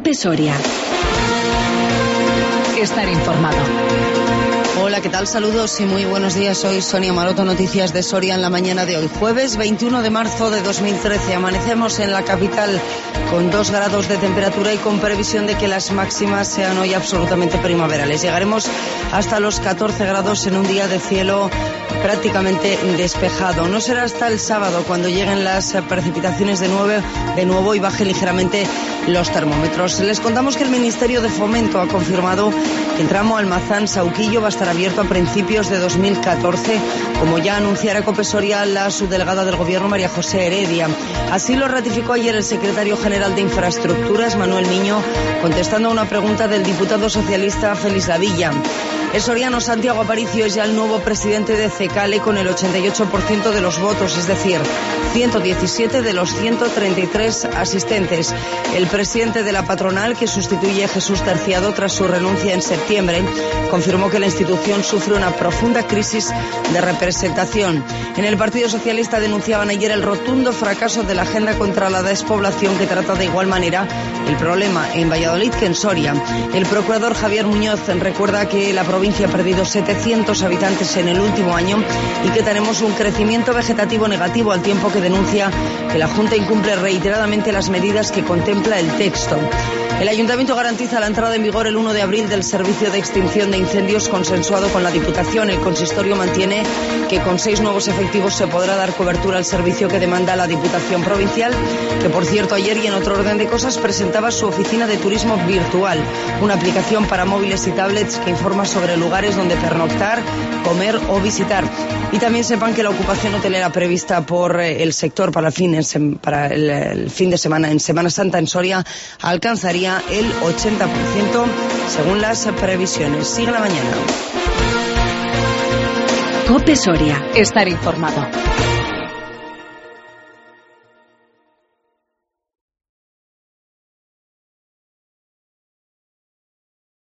COPE Soria. Estar informado. Hola, ¿qué tal? Saludos y muy buenos días. Soy Sonia Maroto, noticias de Soria en la mañana de hoy. Jueves 21 de marzo de 2013. Amanecemos en la capital con 2 grados de temperatura y con previsión de que las máximas sean hoy absolutamente primaverales. Llegaremos hasta los 14 grados en un día de cielo prácticamente despejado. No será hasta el sábado cuando lleguen las precipitaciones de nuevo y bajen ligeramente los termómetros. Les contamos que el Ministerio de Fomento ha confirmado que el tramo Almazán-Sauquillo va a estar abierto a principios de 2014, como ya anunciara COPE Soria la subdelegada del Gobierno, María José Heredia. Así lo ratificó ayer el secretario general de Infraestructuras, Manuel Miño, contestando a una pregunta del diputado socialista Félix Lavilla. El soriano Santiago Aparicio es ya el nuevo presidente de CECALE con el 88% de los votos, es decir, 117 de los 133 asistentes. El presidente de la patronal, que sustituye a Jesús Terciado tras su renuncia en septiembre, confirmó que la institución sufre una profunda crisis de representación. En el Partido Socialista denunciaban ayer el rotundo fracaso de la agenda contra la despoblación, que trata de igual manera el problema en Valladolid que en Soria. El procurador Javier Muñoz recuerda que la provincia ha perdido 700 habitantes en el último año y que tenemos un crecimiento vegetativo negativo, al tiempo que denuncia que la Junta incumple reiteradamente las medidas que contempla el texto. El Ayuntamiento garantiza la entrada en vigor el 1 de abril del servicio de extinción de incendios consensuado con la Diputación. El consistorio mantiene que con 6 nuevos efectivos se podrá dar cobertura al servicio que demanda la Diputación Provincial, que por cierto ayer y en otro orden de cosas presentaba su oficina de turismo virtual, una aplicación para móviles y tablets que informa sobre lugares donde pernoctar, comer o visitar. Y también sepan que la ocupación hotelera prevista por el sector para el fin de semana, en Semana Santa en Soria, alcanzaría el 80% según las previsiones. Sigue la mañana. COPE Soria. Estar informado.